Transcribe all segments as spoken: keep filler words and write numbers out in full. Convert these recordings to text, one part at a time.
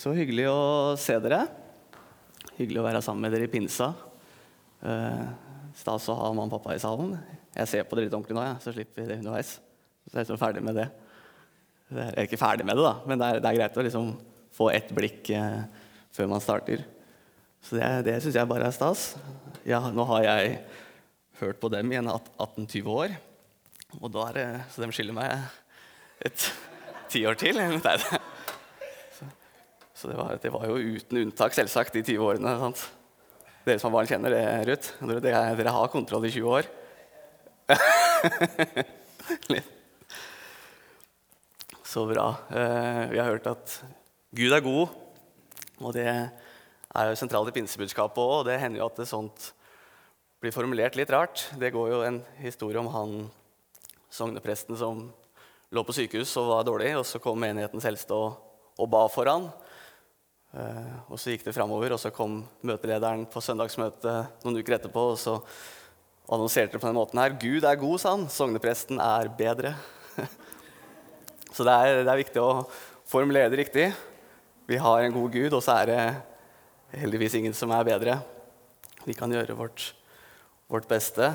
Så hyggelig å se dere. Hyggelig å være sammen med dere i pinsa. Uh, stas å ha mamma og pappa i salen. Jeg ser på dere litt ordentlig nå, ja, så slipper vi det underveis. Så jeg er så ferdig med det. Jeg er ikke ferdig med det, da, men det er, det er greit å liksom få ett blikk uh, før man starter. Så det, det synes jeg bare er stas. Ja, nå har jeg hørt på dem i atten til tjue år, og da er det, så de skylder meg et tiår til. Eller noe der. Så det var, det var jo uten unntak, selvsagt, de tjue årene. Sant? Dere som har barn kjenner det, Ruth. Dere, dere har kontroll i tjue år. Så bra. Vi har hørt at Gud er god, og det er jo sentralt i pinsebudskapet også, og det hender jo at det sånt blir formulert litt rart. Det går jo en historie om han sognepresten som lå på sykehus og var dårlig, og så kom menighetens eldste og, og ba for han. Uh, og så gikk det fremover, og så kom møtelederen på søndagsmøtet noen uker etterpå, og så annonserte det på den måten her: Gud er god, sa han, sognepresten er bedre. Så det er, det er viktig å formulere det riktig. Vi har en god Gud, og så er det heldigvis ingen som er bedre. Vi kan gjøre vårt, vårt beste,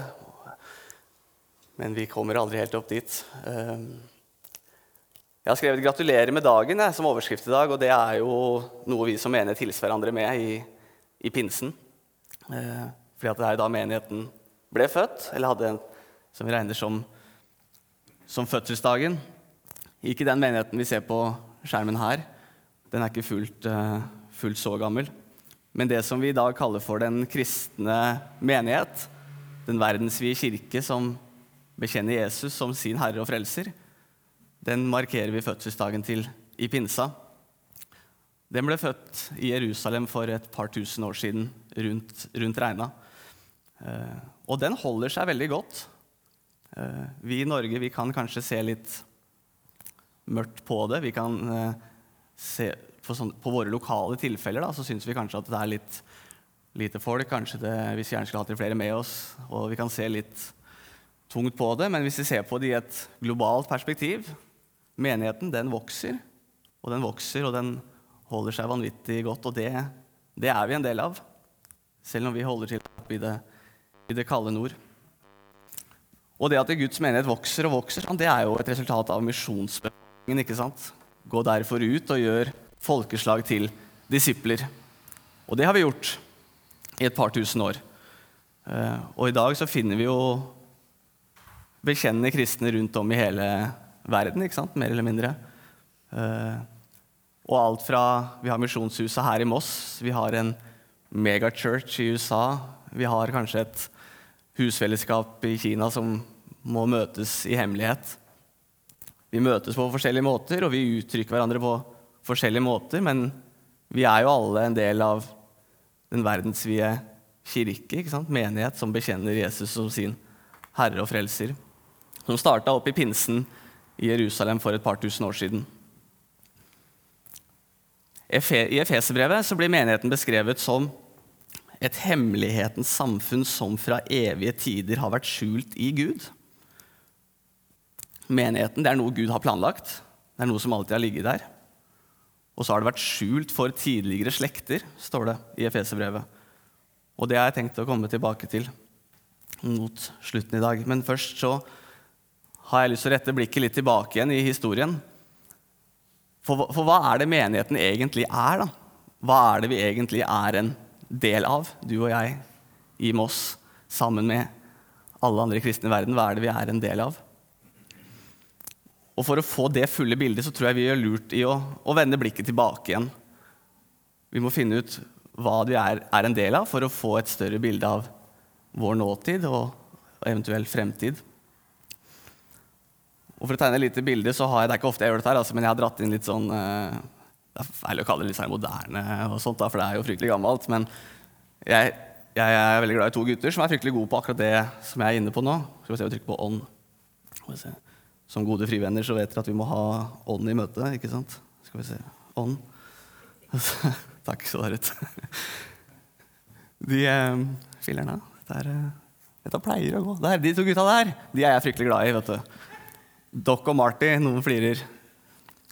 men vi kommer aldri helt opp dit. Uh, Jeg har skrevet 'Gratulerer med dagen' jeg, som overskrift i dag, og det er jo noe vi som menighet hilser hverandre med i, i pinsen. Eh, fordi at det er da menigheten ble født, eller hadde en som vi regner som, som fødselsdagen. Ikke den menigheten vi ser på skjermen her. Den er ikke fullt, uh, fullt så gammel. Men det som vi i dag kaller for den kristne menighet, den verdensvide kirke som bekjenner Jesus som sin herre og frelser, den markerer vi fødselsdagen til i pinsa. Den ble født i Jerusalem for et par tusen år siden, rundt, rundt regna. Eh, og den holder seg veldig godt. Eh, vi i Norge vi kan kanskje se litt mørkt på det. Vi kan eh, se på, sånn, på våre lokale tilfeller, da, så synes vi kanskje at det er litt lite folk. Kanskje det, hvis vi gjerne skulle hatt flere med oss, og vi kan se litt tungt på det. Men hvis vi ser på det i et globalt perspektiv, menigheten, den vokser, og den vokser, og den holder seg vanvittig godt, og det, det er vi en del av, selv om vi holder til opp i det, i det kalde nord. Og det at Guds menighet vokser og vokser, det er jo et resultat av misjonsbefalingen, ikke sant? Gå derfor ut og gjør folkeslag til disipler. Og det har vi gjort i et par tusen år. Og i dag så finner vi jo bekjennende kristne rundt om i hele verden, ikke sant? Mer eller mindre. Uh, og alt fra, vi har misjonshuset her i Moss, vi har en megachurch i U S A, vi har kanskje et husfellesskap i Kina som må møtes i hemmelighet. Vi møtes på forskjellige måter, og vi uttrykker hverandre på forskjellige måter, men vi er jo alle en del av den verdensvide kirke, ikke sant? Menighet som bekjenner Jesus som sin herre og frelser, som startet opp i pinsen i Jerusalem for et par tusen år siden. I Efeserbrevet så blir menigheten beskrevet som et hemmelighetens samfunn som fra evige tider har vært skjult i Gud. Menigheten, det er noe Gud har planlagt. Det er noe som alltid har ligget der. Og så har det vært skjult for tidligere slekter, står det i Efeserbrevet. Og det har jeg tenkt å komme tilbake til mot slutten i dag. Men først så har jeg lyst til å rette blikket litt tilbake igjen i historien. For, for hva er det menigheten egentlig er, da? Hva er det vi egentlig er en del av, du og jeg, i Moss, sammen med alle andre kristne i verden? Hva er det vi er en del av? Og for å få det fulle bildet, så tror jeg vi gjør lurt i å, å vende blikket tilbake igjen. Vi må finne ut hva vi er, er en del av, for å få et større bilde av vår nåtid og, og eventuell fremtid. Og for å tegne et lite bilde, så har jeg, det er ikke ofte jeg gjør dette her, altså, men jeg har dratt inn litt sånn, eh, det er feil å kalle det litt sånn moderne og sånt da, for det er jo fryktelig gammelt, men jeg, jeg er veldig glad i to gutter som er fryktelig gode på akkurat det som jeg er inne på nå. Skal vi se, vi trykker på on. Som gode frivenner så vet dere at vi må ha on i møte, ikke sant? Skal vi se, on. Takk, så der ut. De eh, filerne, der, dette pleier å gå. Der, de to gutta der, de er jeg fryktelig glad i, vet du. Doc og Marty, noen flirer.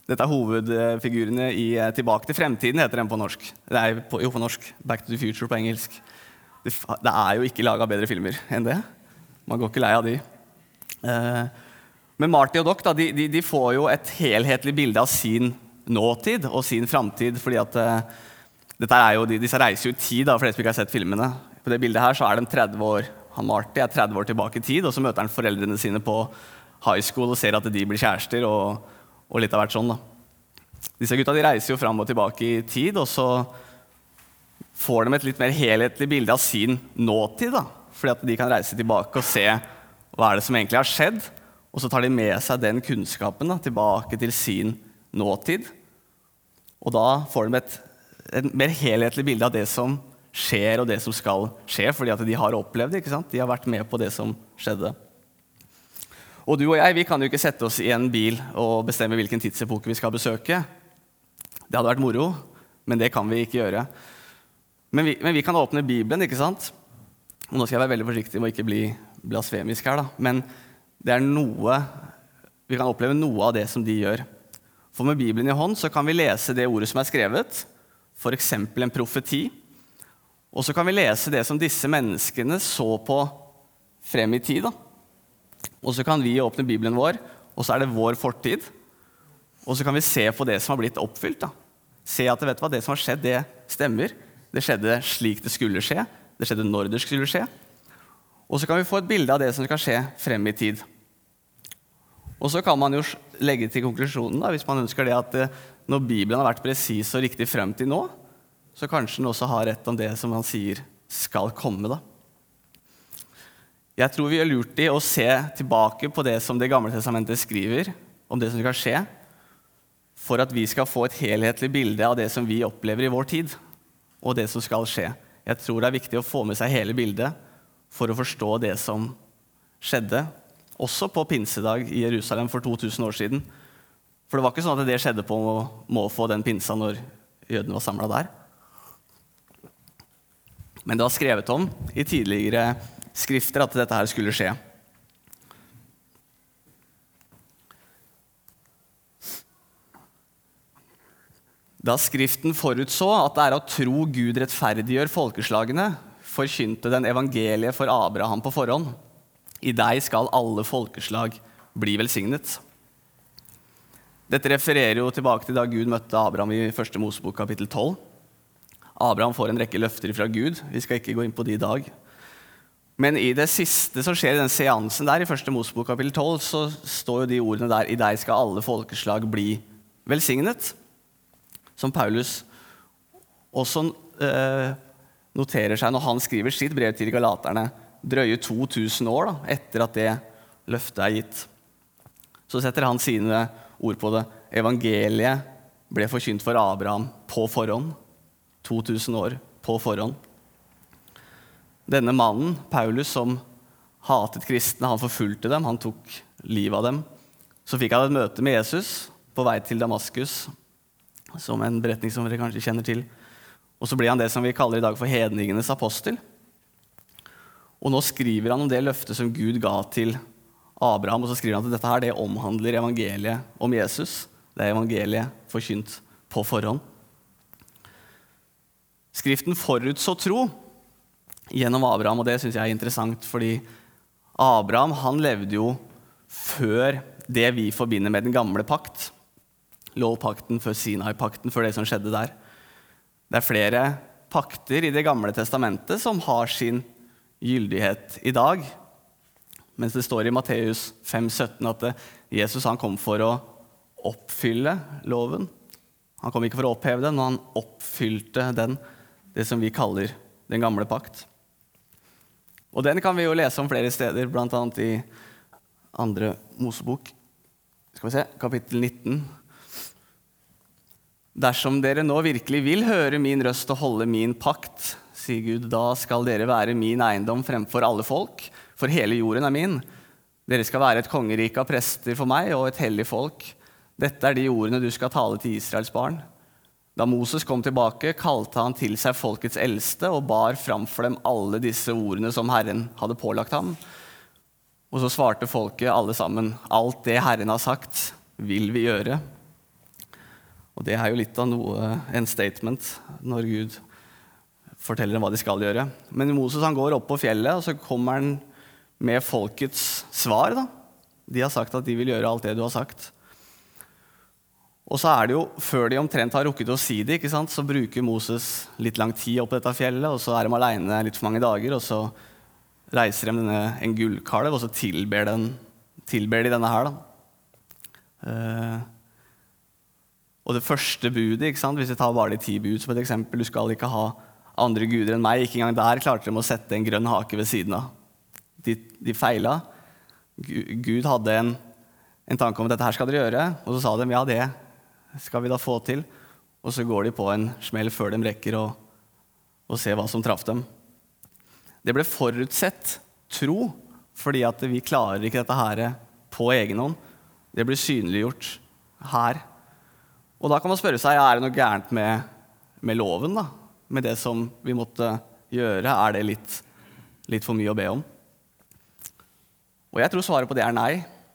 Dette er hovedfigurene i eh, Tilbake til fremtiden, heter den på norsk. Det er på, jo på norsk, Back to the Future på engelsk. Det, det er jo ikke laget bedre filmer enn det. Man går ikke lei av de. Eh, men Marty og Doc da, de, de, de får jo et helhetlig bilde av sin nåtid og sin fremtid, fordi at eh, dette er jo, de, disse reiser jo i tid, da, for dere som ikke har sett filmene. På det bildet her så er de tretti år. Han Marty er tretti år tilbake i tid, og så møter han foreldrene sine på high school og ser at de blir kjærester, og, og litt av hvert sånn da. Disse gutta de reiser jo fram og tilbake i tid, og så får de et litt mer helhetlig bilde av sin nåtid, da. Fordi at de kan reise tilbake og se hva er det som egentlig har skjedd, og så tar de med seg den kunnskapen da, tilbake til sin nåtid. Og da får de et, et mer helhetlig bilde av det som skjer og det som skal skje, fordi at de har opplevd det, ikke sant? De har vært med på det som skjedde. Og du og jeg, vi kan jo ikke sette oss i en bil og bestemme hvilken tidsepoke vi skal besøke. Det hadde vært moro, men det kan vi ikke gjøre. Men vi, men vi kan åpne Bibelen, ikke sant? Og nå skal jeg være veldig forsiktig med å ikke bli blasfemisk her, da. Men det er noe, vi kan oppleve noe av det som de gjør. For med Bibelen i hånd så kan vi lese det ordet som er skrevet, for eksempel en profeti, og så kan vi lese det som disse menneskene så på frem i tid, da. Og så kan vi åpne Bibelen vår, og så er det vår fortid. Og så kan vi se på det som har blitt oppfylt, da. Se at vet du hva, det som har skjedd, det stemmer. Det skjedde slik det skulle skje. Det skjedde når det skulle skje. Og så kan vi få et bilde av det som skal skje frem i tid. Og så kan man jo legge til konklusjonen, da, hvis man ønsker det, at når Bibelen har vært presis og riktig frem til nå, så kanskje den også har rett om det som han sier skal komme, da. Jeg tror vi er lurt i å se tilbake på det som Det gamle testamentet skriver, om det som skal skje, for at vi skal få et helhetlig bilde av det som vi opplever i vår tid, og det som skal skje. Jeg tror det er viktig å få med seg hele bildet for å forstå det som skjedde, også på pinsedag i Jerusalem for to tusen år siden. For det var ikke sånn at det skjedde på måfå den pinsa når jødene var samlet der. Men det var skrevet om i tidligere skrifter at dette her skulle skje. Da Skriften forutså at det er å tro Gud rettferdiggjør folkeslagene, forkynte den evangeliet for Abraham på forhånd. I deg skal alle folkeslag bli velsignet. Dette refererer jo tilbake til da Gud møtte Abraham i første Mosebok kapittel tolv. Abraham får en rekke løfter fra Gud. Vi skal ikke gå inn på det i dag. Men i det siste som skjer i den seansen der, i første Mosebok kapittel tolv, så står jo de ordene der, i deg skal alle folkeslag bli velsignet. Som Paulus også eh, noterer seg når han skriver sitt brev til galaterne, drøye to tusen år da, etter at det løftet er gitt. Så setter han sine ord på det. Evangeliet ble forkynt for Abraham på forhånd. to tusen år på forhånd. Denne mannen, Paulus, som hatet kristne, han forfulgte dem, han tok livet av dem. Så fikk han et møte med Jesus på vei til Damaskus, som en beretning som dere kanskje kjenner til. Og så ble han det som vi kaller i dag for hedningenes apostel. Og nå skriver han om det løftet som Gud ga til Abraham, og så skriver han at dette her, det omhandler evangeliet om Jesus. Det er evangeliet forkynt på forhånd. Skriften forutså tro gjennom Abraham, og det synes jeg er interessant, fordi Abraham, han levde jo før det vi forbinder med den gamle pakt. Lovpakten før Sinai-pakten, før det som skjedde der. Det er flere pakter i det gamle testamentet som har sin gyldighet i dag. Mens det står i Matteus fem sytten at Jesus han kom for å oppfylle loven. Han kom ikke for å oppheve den, men han oppfylte den, det som vi kaller den gamle pakt. Og den kan vi jo lese om flere steder, blant annet i andre Mosebok. Skal vi se, kapittel nitten. Dersom dere nå virkelig vil høre min røst og holde min pakt, sier Gud, da skal dere være min eiendom fremfor alle folk, for hele jorden er min. Dere skal være et kongerike av prester for meg og et hellig folk. Dette er de ordene du skal tale til Israels barn. Da Moses kom tilbake, kalte han til seg folkets eldste og bar framfor dem alle disse ordene som Herren hadde pålagt ham. Og så svarte folket alle sammen, alt det Herren har sagt, vil vi gjøre. Og det er jo litt av noe, en statement når Gud forteller dem hva de skal gjøre. Men Moses han går opp på fjellet, og så kommer han med folkets svar. Da. De har sagt at de vil gjøre alt det du har sagt. Og så er det jo, før de omtrent har rukket å si det, ikke sant, så bruker Moses litt lang tid opp på dette fjellet, og så er de alene litt for mange dager, og så reiser de denne, en gullkalv, og så tilber, den, tilber de denne her. Da. Uh, og det første budet, ikke sant, hvis vi tar bare de ti bud som et eksempel, du skal ikke ha andre guder enn meg, ikke engang der klarte de å sette en grønn hake ved siden av. De, de feila. Gud hadde en, en tanke om at dette her skal dere gjøre, og så sa de, ja, det skal vi da få til. Og så går de på en smell før de rekker å, å se hva som traff dem. Det ble forutsett tro, fordi at vi klarer ikke dette her på egen hånd. Det blir synliggjort her. Og da kan man spørre seg, er det noe gærent med, med loven da? Med det som vi måtte gjøre, er det litt, litt for mye å be om? Og jeg tror svaret på det er nei.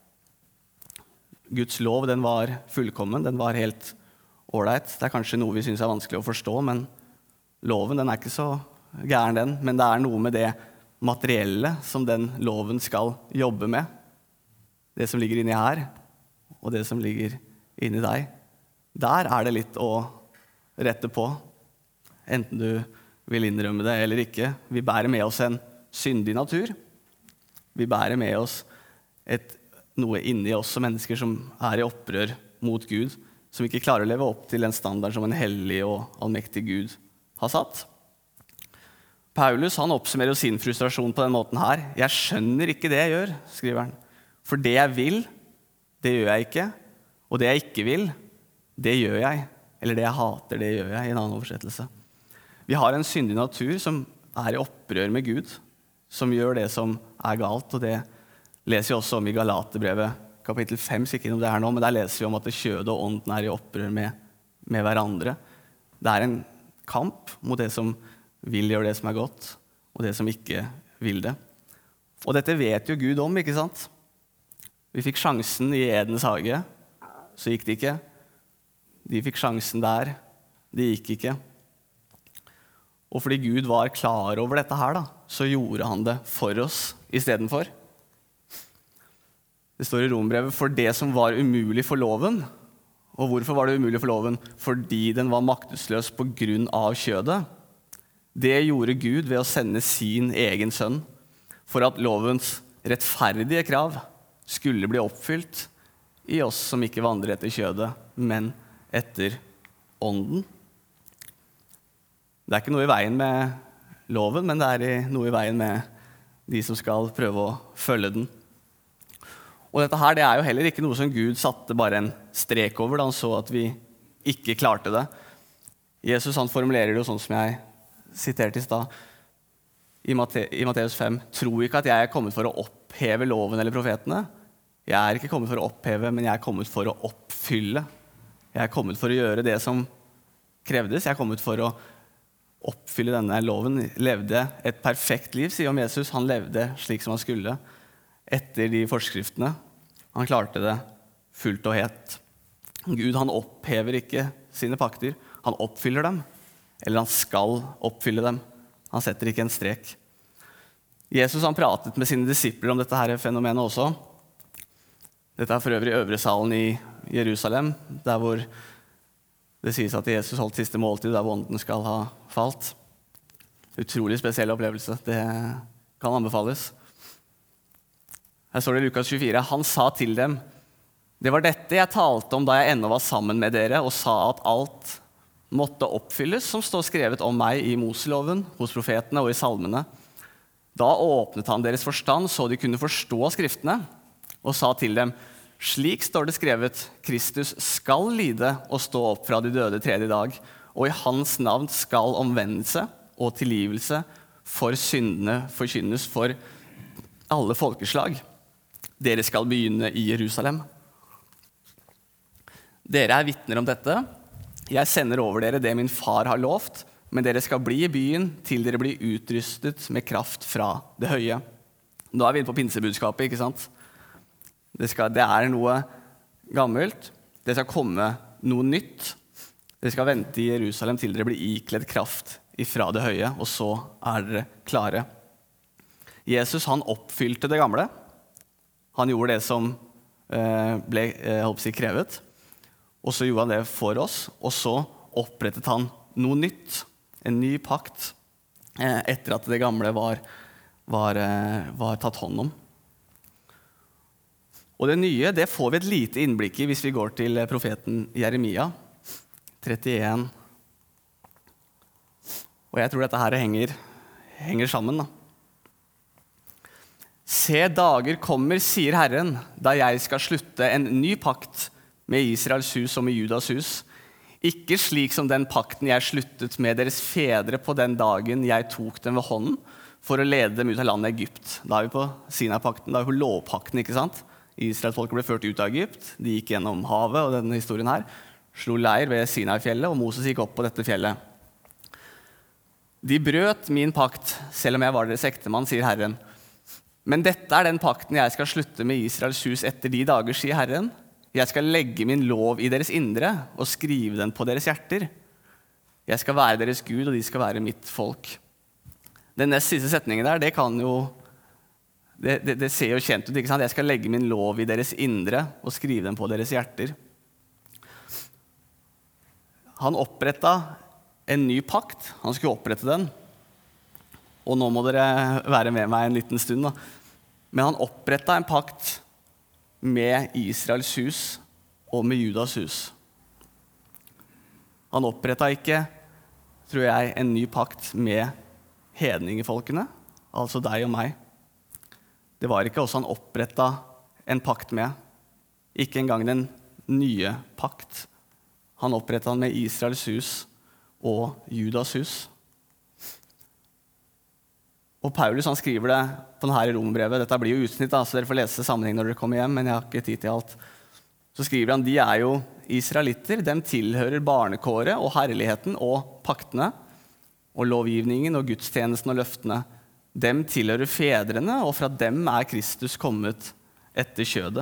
Guds lov, den var fullkommen, den var helt ålreit. Det er kanskje noe vi synes er vanskelig å forstå, men loven, den er ikke så gæren den. Men det er noe med det materielle som den loven skal jobbe med. Det som ligger inni her, og det som ligger inni deg. Der er det litt å rette på. Enten du vil innrømme det eller ikke. Vi bærer med oss en syndig natur. Vi bærer med oss et, noe inni oss som mennesker som er i opprør mot Gud, som ikke klarer å leve opp til den standard som en hellig og allmektig Gud har satt. Paulus han oppsummerer jo sin frustrasjon på den måten her. Jeg skjønner ikke det jeg gjør, skriver han. For det jeg vil, det gjør jeg ikke. Og det jeg ikke vil, det gjør jeg. Eller det jeg hater, det gjør jeg, i en annen oversettelse. Vi har en syndig natur som er i opprør med Gud, som gjør det som er galt, og det leser vi også om i Galaterbrevet, kapittel fem, sikkert ikke om det her nå, men der leser vi om at det kjødet og ånden er i opprør med, med hverandre. Det er en kamp mot det som vil gjøre det som er godt, og det som ikke vil det. Og dette vet jo Gud om, ikke sant? Vi fikk sjansen i Edens hage, så gikk det ikke. De fikk sjansen der, det gikk ikke. Og fordi Gud var klar over dette her, da, så gjorde han det for oss i stedet for. Det står i Rombrevet, for det som var umulig for loven. Og hvorfor var det umulig for loven? Fordi den var maktesløs på grunn av kjødet. Det gjorde Gud ved å sende sin egen sønn, for at lovens rettferdige krav skulle bli oppfylt i oss som ikke vandrer etter kjødet, men etter ånden. Det er ikke noe i veien med loven, men det er noe i veien med de som skal prøve å følge den. Og dette her, det er jo heller ikke noe som Gud satte bare en strek over da han så at vi ikke klarte det. Jesus han formulerer det jo sånn som jeg siterte i stad i, Matte, i Matteus fem. Tro ikke at jeg er kommet for å oppheve loven eller profetene. Jeg er ikke kommet for å oppheve, men jeg er kommet for å oppfylle. Jeg er kommet for å gjøre det som krevdes. Jeg er kommet for å oppfylle denne loven. Levde et perfekt liv, sier om Jesus. Han levde slik som han skulle, etter de forskriftene. Han klarte det fullt og helt. Gud, han opphever ikke sine pakter. Han oppfyller dem, eller han skal oppfylle dem. Han setter ikke en strek. Jesus han pratet med sine disipler om dette her fenomenet også. Dette er for øvrig i øvre salen i Jerusalem, der hvor det sies at Jesus holdt siste måltid, der hvor ånden skal ha falt. Utrolig spesiell opplevelse. Det kan anbefales. Her står det i Lukas tjuefire. Han sa til dem, det var dette jeg talte om da jeg ennå var sammen med dere, og sa at alt måtte oppfylles som står skrevet om meg i Moseloven, hos profetene og i salmene. Da åpnet han deres forstand, så de kunne forstå skriftene, og sa til dem, slik står det skrevet, Kristus skal lide og stå opp fra de døde tredje dag, og i hans navn skal omvendelse og tilgivelse for syndene forkynnes for alle folkeslag. Dere skal begynne i Jerusalem. Dere er vitner om dette. Jeg sender over dere det min far har lovt, men dere skal bli i byen til dere blir utrustet med kraft fra det høye. Nå er vi inne på pinsebudskapet, ikke sant? Det, skal, det er noe gammelt. Det skal komme noe nytt. dere skal vente i Jerusalem til dere blir ikledd kraft ifra det høye, og så er dere klare. Jesus, han oppfylte det gamle. Han gjorde det som eh, ble eh, håper jeg, krevet, og så gjorde han det for oss, og så opprettet han noe nytt, en ny pakt, eh, etter at det gamle var, var, eh, var tatt hånd om. Og det nye, det får vi et lite innblikk i hvis vi går til profeten Jeremia, trettien. Og jeg tror dette her henger, henger sammen. Da. Se, dager kommer, sier Herren, da jeg skal slutte en ny pakt med Israels hus og med Judas hus. Ikke slik som den pakten jeg sluttet med deres fedre på den dagen jeg tok dem ved hånden for å lede dem ut av landet Egypt. Da er vi på Sinai-pakten, da er vi på lovpakten, ikke sant? Israelsfolket ble ført ut av Egypt, de gikk gjennom havet og denne historien her, slo leir ved Sinai-fjellet, og Moses gikk opp på dette fjellet. De brøt min pakt, selv om jeg var deres ektemann, sier Herren. Men dette er den pakten jeg skal slutte med Israels hus etter de dager, sier Herren. Jeg skal legge min lov i deres indre og skrive den på deres hjerter. Jeg skal være deres Gud, og de skal være mitt folk. Den nest siste setningen der, det kan jo Det, det, det ser jo kjent ut, ikke sant? Jeg skal legge min lov i deres indre og skrive den på deres hjerter. Han opprettet en ny pakt. Han skulle opprette den. Og nå må dere være med meg en liten stund. Da. Men han opprettet en pakt med Israels hus og med Judas hus. Han opprettet ikke, tror jeg, en ny pakt med hedningefolkene, altså deg og meg. Det var ikke også han opprettet en pakt med, ikke engang den nye pakt. Han opprettet han med Israels hus og Judas hus. Og Paulus han skriver det på denne rombrevet. Dette blir jo utsnitt, da, så dere får lese sammenheng når dere kommer hjem, men jeg har ikke tid til alt. Så skriver han, de er jo israelitter, dem tilhører barnekåret og herligheten og paktene, og lovgivningen og gudstjenesten og løftene. Dem tilhører fedrene, og fra dem er Kristus kommet etter kjødet.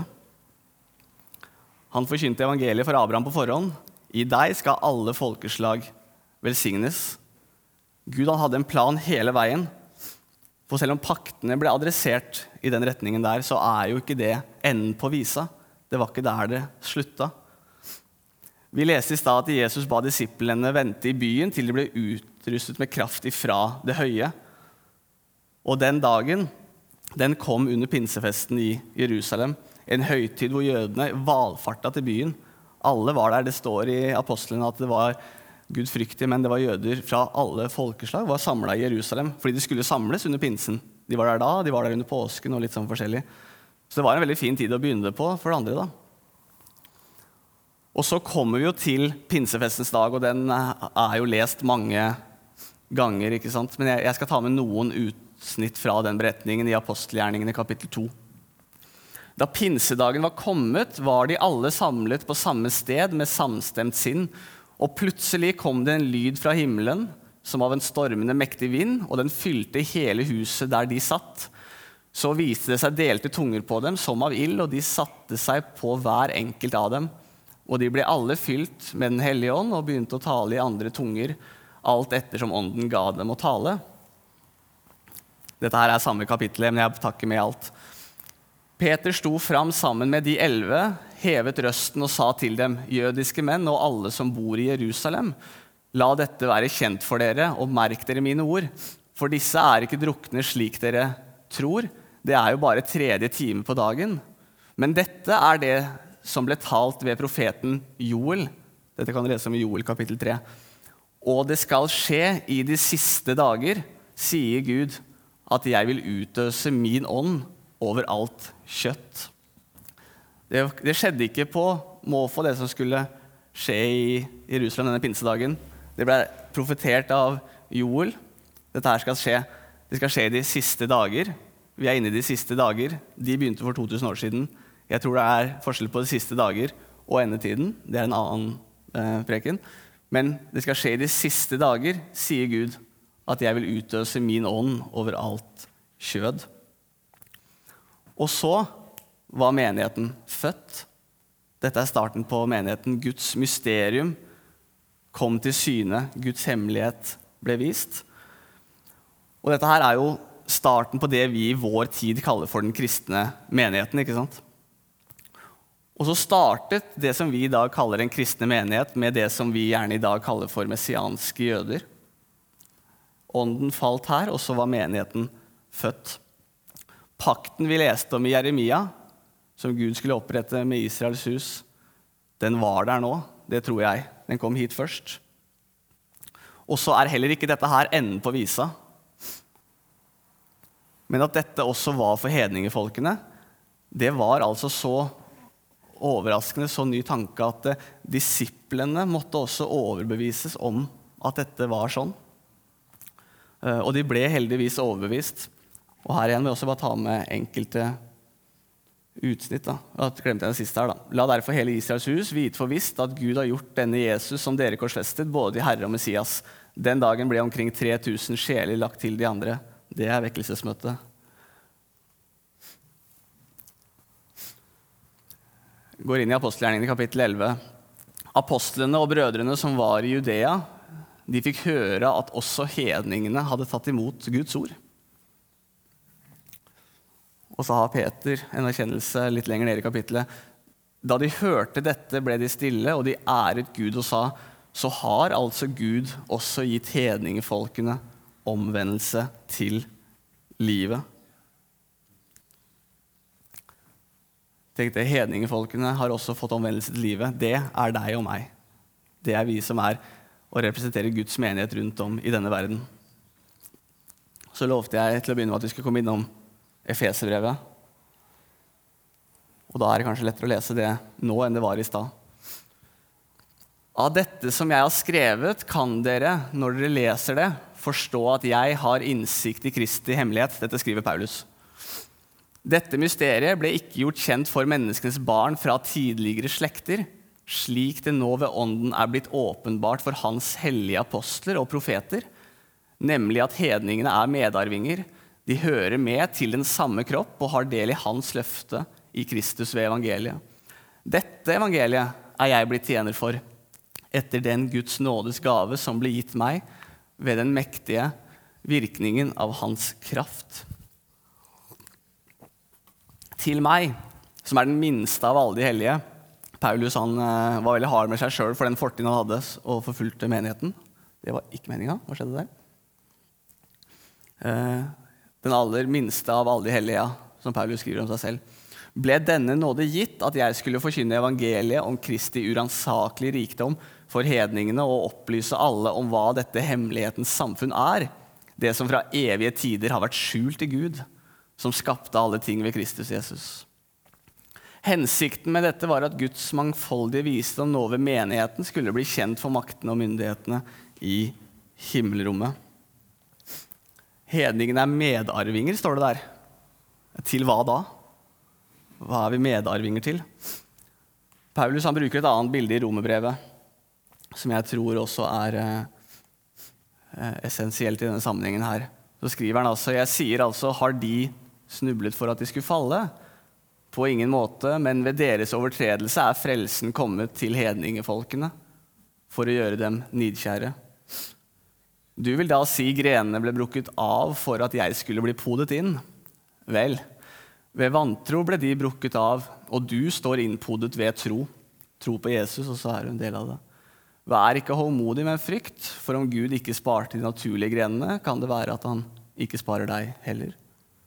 Han forkynte evangeliet for Abraham på forhånd. I deg skal alle folkeslag velsignes. Gud han hadde en plan hele veien. For selv om paktene ble adressert i den retningen der, så er jo ikke det enden på visa. Det var ikke der det slutta. Vi leste i stad at Jesus ba disiplene vente i byen til de ble utrustet med kraft ifra det høye. Og den dagen, den kom under pinsefesten i Jerusalem, en høytid hvor jødene valfartet til byen. Alle var der, det står i apostlene at det var gudfryktige, men det var jøder fra alle folkeslag, var samlet i Jerusalem, fordi de skulle samles under pinsen. De var der da, de var der under påsken og litt sånn forskjellig. Så det var en veldig fin tid å begynne det på for det andre da. Og så kommer vi jo til pinsefestens dag, og den er jo lest mange ganger, ikke sant? Men jeg, jeg skal ta med noen ut snitt fra den beretningen i Apostelgjerningene kapittel to. Da pinsedagen var kommet, var de alle samlet på samme sted med samstemt sinn, og plutselig kom det en lyd fra himmelen, som av en stormende mektig vind, og den fylte hele huset der de satt. Så viste det seg delte tunger på dem, som av ild, og de satte seg på hver enkelt av dem. Og de ble alle fylt med den hellige ånd, og begynte å tale i andre tunger, alt etter som ånden ga dem å tale. Dette her er samme kapittel, men jeg tar ikke med alt. Peter sto fram sammen med de elleve, hevet røsten og sa til dem, jødiske menn og alle som bor i Jerusalem, la dette være kjent for dere, og merk dere mine ord, for disse er ikke drukne slik dere tror, det er jo bare tredje time på dagen. Men dette er det som ble talt ved profeten Joel. Dette kan dere lese om i Joel kapittel tre. Og det skal skje i de siste dager, sier Gud, at jeg vil utøse min ånd over alt kjøtt. Det, det skjedde ikke på måfå det som skulle skje i Jerusalem denne pinsedagen. Det ble profetert av Joel. Dette her skal skje. Det skal skje i de siste dager. Vi er inne i de siste dager. De begynte for to tusen år siden. Jeg tror det er forskjell på de siste dager og endetiden. Det er en annen eh, preken. Men det skal skje i de siste dager, sier Gud, at jeg vil utøse min ånd over alt kjød. Og så var menigheten født. Dette er starten på menigheten. Guds mysterium kom til syne, Guds hemmelighet ble vist. Og dette her er jo starten på det vi i vår tid kaller for den kristne menigheten, ikke sant? Og så startet det som vi i dag kaller en kristne menighet med det som vi gjerne i dag kaller for messianske jøder. Ånden falt her, og så var menigheten født. Pakten vi leste om i Jeremia, som Gud skulle opprette med Israels hus, den var der nå, det tror jeg. Den kom hit først. Og så er heller ikke dette her enden på visa. Men at dette også var for hedningefolkene, det var altså så overraskende, så ny tanke at eh, disiplene måtte også overbevises om at dette var sånn. Eh, og de ble heldigvis overbevist. Og her igjen vil jeg også bare ta med enkelte utsnitt. Da. Jeg glemte jeg det siste her. Da. La derfor hele Israels hus vite for visst at Gud har gjort denne Jesus som dere korsfestet, både i Herre og Messias. Den dagen ble omkring tre tusen sjeler lagt til de andre. Det er vekkelsesmøtet. Går inn i apostelgjerningen i kapittel elleve. Apostlene og brødrene som var i Judea, de fikk høre at også hedningene hadde tatt imot Guds ord. Og så har Peter en erkjennelse litt lenger ned i kapittelet. Da de hørte dette, ble de stille, og de æret Gud og sa, så har altså Gud også gitt hedningefolkene omvendelse til livet. Tenkte, hedningefolkene har også fått omvendelse til livet. Det er deg og meg. Det er vi som er og representerer Guds menighet rundt om i denne verden. Så lovte jeg til å begynne med at vi skulle komme innom Efeserbrevet. Og da er det kanskje lettere å lese det nå enn det var i stad. Av dette som jeg har skrevet, kan dere, når dere leser det, forstå at jeg har innsikt i Kristi hemmelighet. Dette skriver Paulus. Dette mysteriet ble ikke gjort kjent for menneskenes barn fra tidligere slekter, slik det nå ved ånden er blitt åpenbart for hans hellige apostler og profeter, nemlig at hedningene er medarvinger, de hører med til den samme kropp og har del i hans løfte i Kristus ved evangeliet. Dette evangeliet er jeg blitt tjener for, etter den Guds nådes gave som ble gitt meg ved den mektige virkningen av hans kraft. Til meg, som er den minste av alle de hellige. Paulus han, uh, var veldig hard med seg selv for den fortiden han hadde og forfulgte menigheten. Det var ikke meningen. Hva skjedde der? Uh, den aller minste av alle de hellige, som Paulus skriver om seg selv, ble denne nåde gitt at jeg skulle forkynne evangeliet om Kristi uransakelig rikdom for hedningene og opplyse alle om hva dette hemmelighetens samfunn er, det som fra evige tider har vært skjult i Gud, som skapte alle ting ved Kristus Jesus. Hensikten med dette var at Guds mangfoldige visdom nå ved menigheten skulle bli kjent for maktene og myndighetene i himmelrommet. Hedningene er medarvinger, står det der. Til hva da? Hva er vi medarvinger til? Paulus han bruker et annet bilde i Romerbrevet, som jeg tror også er eh, essensielt i denne sammenhengen her. Så skriver han altså, jeg sier altså, har de snublet for at de skulle falle? På ingen måte, men ved deres overtredelse er frelsen kommet til hedningefolkene for å gjøre dem nidkjære. Du vil da si grenene ble brukket av for at jeg skulle bli podet inn? Vel, ved vantro ble de brukket av, og du står innpodet ved tro. Tro på Jesus, og så er du en del av det. Vær ikke hovmodig med frykt, for om Gud ikke sparte de naturlige grenene, kan det være at han ikke sparer deg heller.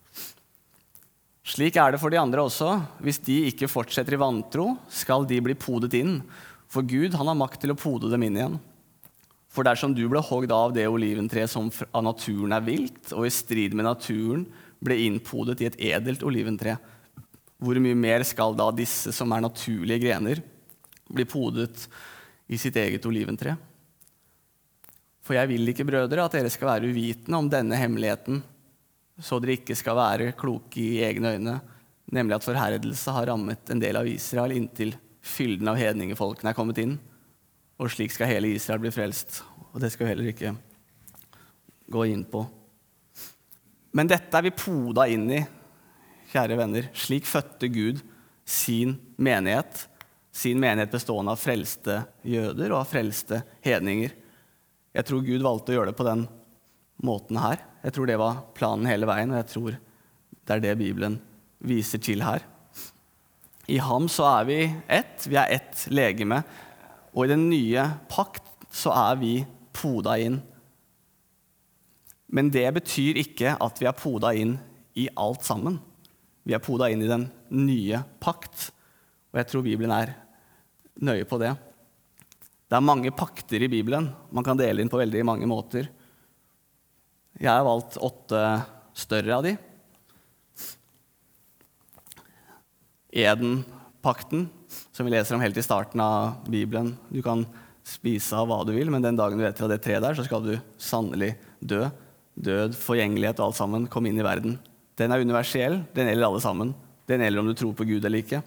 Slik er det for de andre også. Hvis de ikke fortsetter i vantro, skal de bli podet inn, for Gud han har makt til å pode dem inn igjen. For dersom du ble hogd av det oliventre som av naturen er vilt, og i strid med naturen ble innpodet i et edelt oliventre, hvor mye mer skal da disse som er naturlige grener bli podet i sitt eget oliventre? For jeg vil ikke, brødre, at dere skal være uvitende om denne hemmeligheten, så dere ikke skal være kloke i egne øyne, nemlig at forherdelse har rammet en del av Israel inntil fylden av hedningefolkene er kommet inn, og slik skal hele Israel bli frelst. Og det skal vi heller ikke gå inn på. Men dette er vi poda inn i, kjære venner. Slik fødte Gud sin menighet, sin menighet bestående av frelste jøder og av frelste hedninger. Jeg tror Gud valgte å gjøre det på den måten her. Jeg tror det var planen hele veien, og jeg tror det er det Bibelen viser til her. I ham så er vi ett, vi er ett legeme, og i den nye pakt så er vi poda inn. Men det betyr ikke at vi er poda inn i alt sammen. Vi er poda inn i den nye pakt, og jeg tror Bibelen er nøye på det. Det er mange pakter i Bibelen, man kan dele inn på veldig mange måter. Jeg har valgt åtte større av de. Eden-pakten, som vi leser om helt i starten av Bibelen. Du kan spise av hva du vil, men den dagen du vet av det treet der, så skal du sannelig dø. Død, forgjengelighet og alt sammen kom inn i verden. Den er universell, den gjelder alle sammen. Den gjelder om du tror på Gud eller ikke.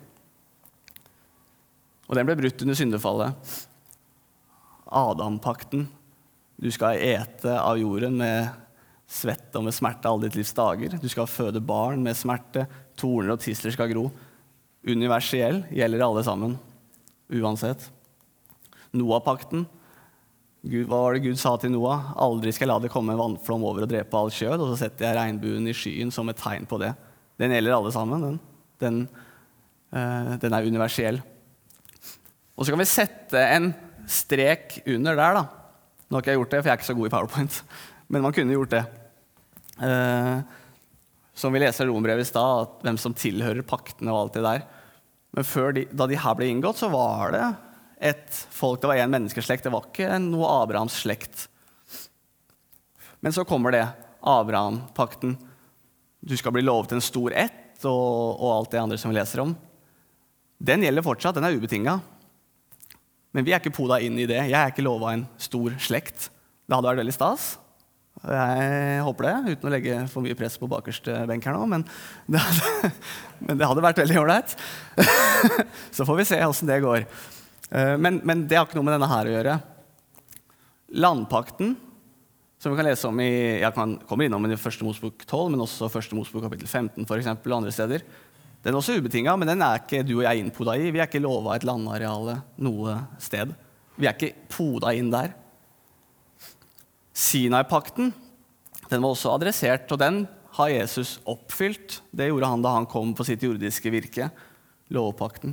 Og den ble brutt under syndefallet. Adam-pakten. Du skal ete av jorden med svette og med smerte alle ditt livs dager. Du skal føde barn med smerte, torner og tisler skal gro. Universell gjelder alle sammen, uansett. Noah-pakten. Gud, hva var det Gud sa til Noah? Aldri skal jeg la det komme en vannflom over og drepe all kjød, og så setter jeg regnbuen i skyen som et tegn på det. Den gjelder alle sammen. Den, den, uh, den er universell. Og så kan vi sette en strek under der, da. Nå har ikke jeg gjort det, for jeg er ikke så god i PowerPoint. Men man kunne gjort det. Uh, som vi leser i Rombrevet i stad, at hvem som tilhører paktene og alt det der. Men før de, da de her ble inngått, så var det et folk, det var en menneskeslekt, det var ikke noe Abrahams slekt. Men så kommer det, Abraham-pakten. Du skal bli lovet en stor ett, og, og alt det andre som vi leser om. Den gjelder fortsatt, den er ubetinget. Men vi er ikke poda inn i det. Jeg er ikke lovet en stor slekt. Det hadde vært veldig stas. Jeg håper det, uten å legge for mye press på bakerste benk her nå, men det hadde, men det hadde vært veldig ordentlig. Så får vi se hvordan det går. Men, men det har ikke noe med denne her å gjøre. Landpakten, som vi kan lese om i, jeg kan, kommer innom i første Mosebok tolv, men også første Mosebok kapittel femten, for eksempel, og andre steder. Den er også ubetinget, men den er ikke du og jeg innpoda i. Vi er ikke lovet et landareale noe sted. Vi er ikke poda inn der. Sinai-pakten, den var også adressert, og den har Jesus oppfylt. Det gjorde han da han kom på sitt jordiske virke, lovpakten.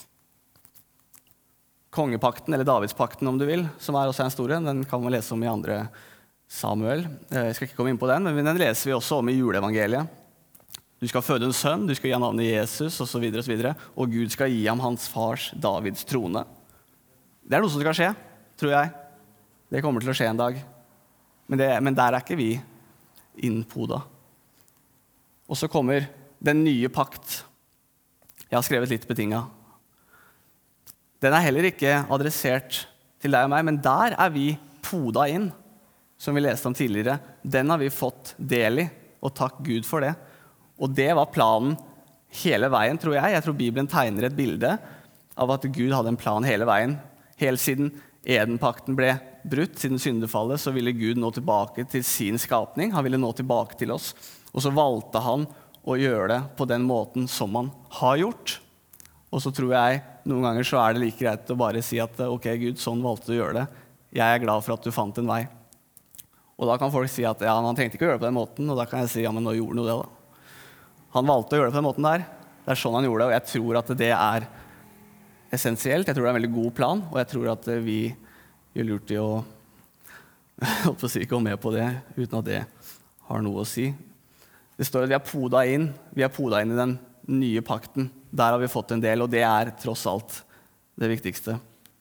Kongepakten, eller Davidspakten om du vil, som er også en stor en, den kan man lese om i andre Samuel. Jeg skal ikke komme inn på den, men den leser vi også om i juleevangeliet. Du skal føde en sønn, du skal gi ham navnet Jesus, og så videre, og så videre, og Gud skal gi ham hans fars Davids trone. Det er noe som skal skje, tror jeg. Det kommer til å skje en dag. Men, det, men der er ikke vi innpoda. Og så kommer den nye pakt. Jeg har skrevet litt betinget. Den er heller ikke adressert til deg og meg, men der er vi poda inn, som vi leste om tidligere. Den har vi fått del i, og takk Gud for det. Og det var planen hele veien, tror jeg. Jeg tror Bibelen tegner et bilde av at Gud hadde en plan hele veien. Helt siden Eden-pakten ble brutt, siden syndefallet, så ville Gud nå tilbake til sin skapning. Han ville nå tilbake til oss. Og så valgte han å gjøre det på den måten som han har gjort. Og så tror jeg noen ganger så er det like greit å bare si at ok, Gud, sånn valgte du å gjøre det. Jeg er glad for at du fant en vei. Og da kan folk si at ja, han trengte ikke å gjøre det på den måten, og da kan jeg si ja, men nå gjorde han det da. Han valgte å gjøre det på den måten der. Det er sånn han gjorde det, og jeg tror at det er essensielt. Jeg tror det er en veldig god plan, og jeg tror at vi gjør lurt i å, å si, gå med på det, uten at det har noe å si. Det står at vi er poda inn, vi er poda inn i den nye pakten. Der har vi fått en del, og det er tross alt det viktigste.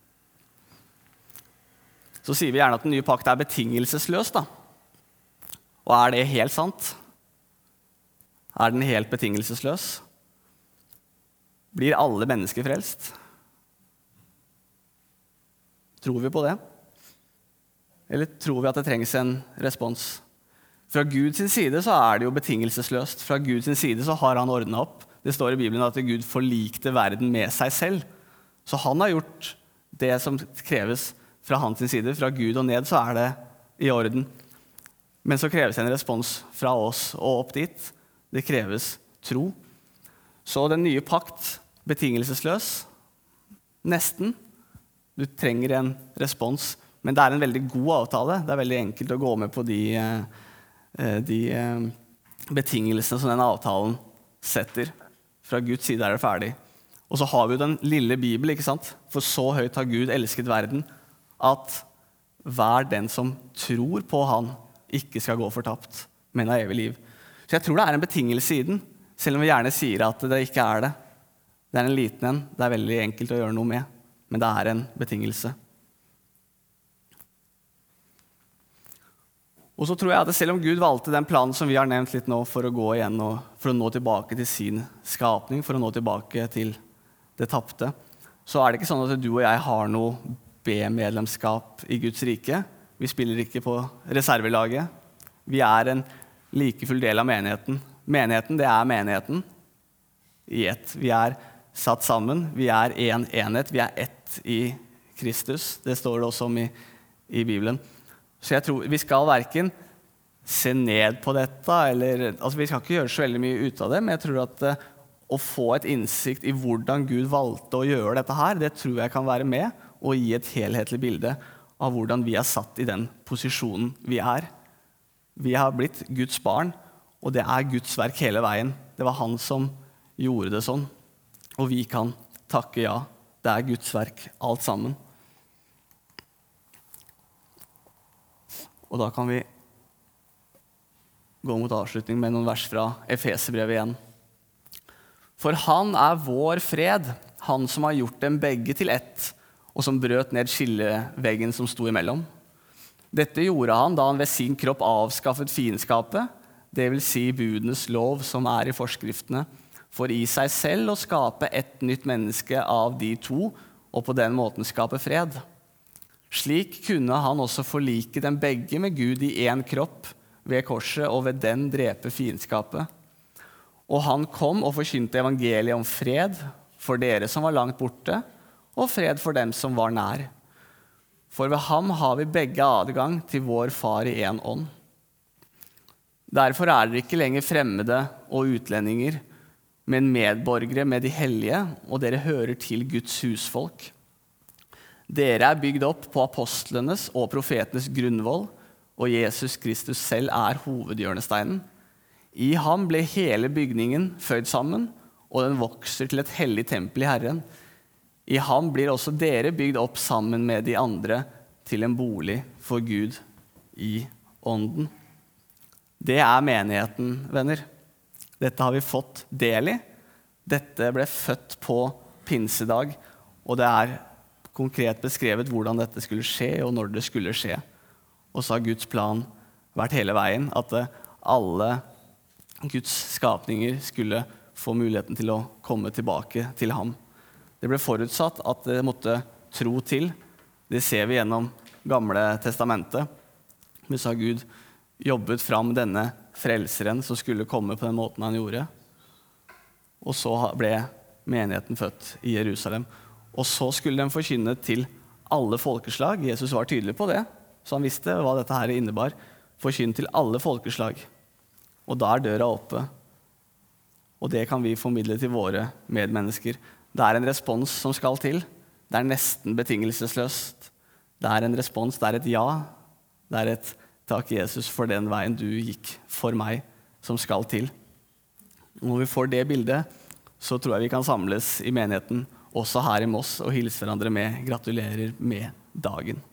Så sier vi gjerne at den nye pakt er betingelsesløs, da. Og er det helt sant? Er den helt betingelsesløs? Blir alle mennesker frelst? Tror vi på det? Eller tror vi at det trengs en respons? Fra Guds side så er det jo betingelsesløst. Fra Guds side så har han ordnet opp. Det står i Bibelen at Gud forlikte verden med seg selv. Så han har gjort det som kreves fra hans side. Fra Gud og ned så er det i orden. Men så kreves en respons fra oss og opp dit. Det kreves tro. Så den nye pakt, betingelsesløs, Nesten. Du trenger en respons, men det er en veldig god avtale. Det er veldig enkelt å gå med på de, de betingelsene som den avtalen setter. Fra Guds side er det ferdig. Og så har vi jo den lille Bibelen, ikke sant? For så høyt har Gud elsket verden, at hver den som tror på han, ikke skal gå fortapt, men ha evig liv. Så jeg tror det er en betingelse i den, selv om vi gjerne sier at det ikke er det. Det er en liten en, det er veldig enkelt å gjøre noe med, men det er en betingelse. Og så tror jeg at selv om Gud valgte den planen som vi har nevnt litt nå for å gå igjen, og for å nå tilbake til sin skapning, for å nå tilbake til det tapte, så er det ikke sånn at du og jeg har noe B-medlemskap i Guds rike. Vi spiller ikke på reservelaget. Vi er en likefull del av menigheten. Menigheten, det er menigheten i ett. Vi er satt sammen, vi er en enhet, vi er ett i Kristus. Det står det også om i, i Bibelen. Så jeg tror vi skal hverken se ned på dette, eller, altså vi skal ikke gjøre så veldig mye ut av det, men jeg tror at uh, å få et innsikt i hvordan Gud valgte å gjøre dette her, det tror jeg kan være med og gi et helhetlig bilde av hvordan vi er satt i den posisjonen vi er. Vi har blitt Guds barn, og det er Guds verk hele veien. Det var han som gjorde det sånn, og vi kan takke ja. Det er Guds verk, alt sammen. Og da kan vi gå mot avslutning med noen vers fra Efeserbrevet igjen. For han er vår fred, han som har gjort dem begge til ett, og som brøt ned skilleveggen som sto imellom. Dette gjorde han da han ved sin kropp avskaffet fiendskapet, det vil si budenes lov som er i forskriftene, for i seg selv å skape et nytt menneske av de to, og på den måten skape fred. Slik kunne han også forlike dem begge med Gud i en kropp ved korset, og ved den drepe fiendskapet. Og han kom og forkynte evangeliet om fred for dere som var langt borte, og fred for dem som var nær. For ved ham har vi begge adgang til vår far i en ånd. Derfor er dere ikke lenger fremmede og utlendinger, men medborgere med de hellige, og dere hører til Guds husfolk. Dere er bygd opp på apostlenes og profetenes grunnvoll, og Jesus Kristus selv er hovedhjørnesteinen. I ham ble hele bygningen føyd sammen, og den vokser til et hellig tempel i Herren. I ham blir også dere bygd opp sammen med de andre til en bolig for Gud i ånden. Det er menigheten, venner. Dette har vi fått del i. Dette ble født på pinsedag, og det er konkret beskrevet hvordan dette skulle skje, og når det skulle skje. Og så har Guds plan vært hele veien, at alle Guds skapninger skulle få muligheten til å komme tilbake til ham. Det ble forutsatt at det måtte tro til. Det ser vi gjennom Gamle testamentet. Men så har Gud jobbet fram denne frelseren som skulle komme på den måten han gjorde. Og så ble menigheten født i Jerusalem. Og så skulle den forkynne til alle folkeslag. Jesus var tydelig på det, så han visste hva dette her innebar. Forkynne til alle folkeslag. Og da er døra oppe. Og det kan vi formidle til våre medmennesker. Det er en respons som skal til. Det er nesten betingelsesløst. Det er en respons, det er et ja. Det er et takk Jesus for den veien du gikk for meg som skal til. Når vi får det bildet, så tror jeg vi kan samles i menigheten, også her i Moss, og hilse hverandre med gratulerer med dagen.